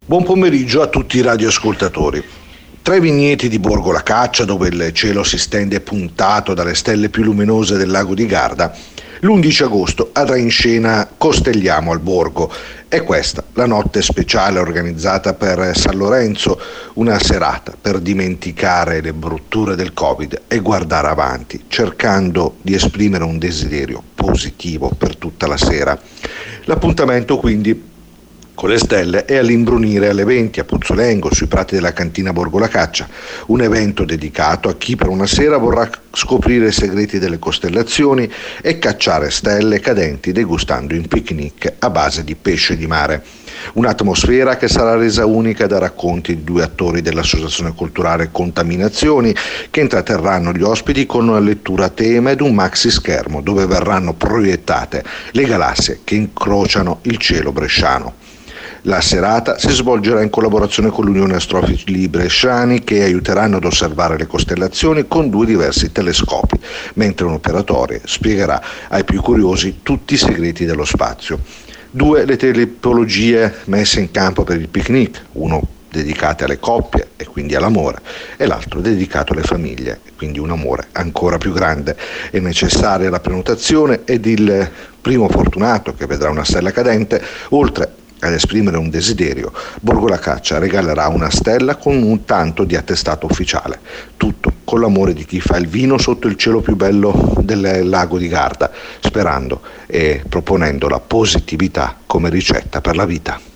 Buon pomeriggio a tutti i radioascoltatori. Tra i vigneti di Borgo La Caccia, dove il cielo si stende puntato dalle stelle più luminose del lago di Garda, l'11 agosto andrà in scena Costelliamo al Borgo. È questa la notte speciale organizzata per San Lorenzo, una serata per dimenticare le brutture del Covid e guardare avanti, cercando di esprimere un desiderio positivo per tutta la sera. L'appuntamento quindi con le stelle è all'imbrunire alle 20 a Pozzolengo, sui prati della cantina Borgo La Caccia, un evento dedicato a chi per una sera vorrà scoprire i segreti delle costellazioni e cacciare stelle cadenti degustando un picnic a base di pesce di mare. Un'atmosfera che sarà resa unica da racconti di due attori dell'Associazione Culturale Contaminazioni che intratterranno gli ospiti con una lettura a tema ed un maxi schermo dove verranno proiettate le galassie che incrociano il cielo bresciano. La serata si svolgerà in collaborazione con l'Unione Astrofili Bresciani che aiuteranno ad osservare le costellazioni con due diversi telescopi, mentre un operatore spiegherà ai più curiosi tutti i segreti dello spazio. Due le tipologie messe in campo per il picnic, uno dedicato alle coppie e quindi all'amore e l'altro dedicato alle famiglie, quindi un amore ancora più grande. È necessaria la prenotazione ed il primo fortunato che vedrà una stella cadente, oltre ad esprimere un desiderio, Borgo La Caccia regalerà una stella con un tanto di attestato ufficiale. Tutto con l'amore di chi fa il vino sotto il cielo più bello del lago di Garda, sperando e proponendo la positività come ricetta per la vita.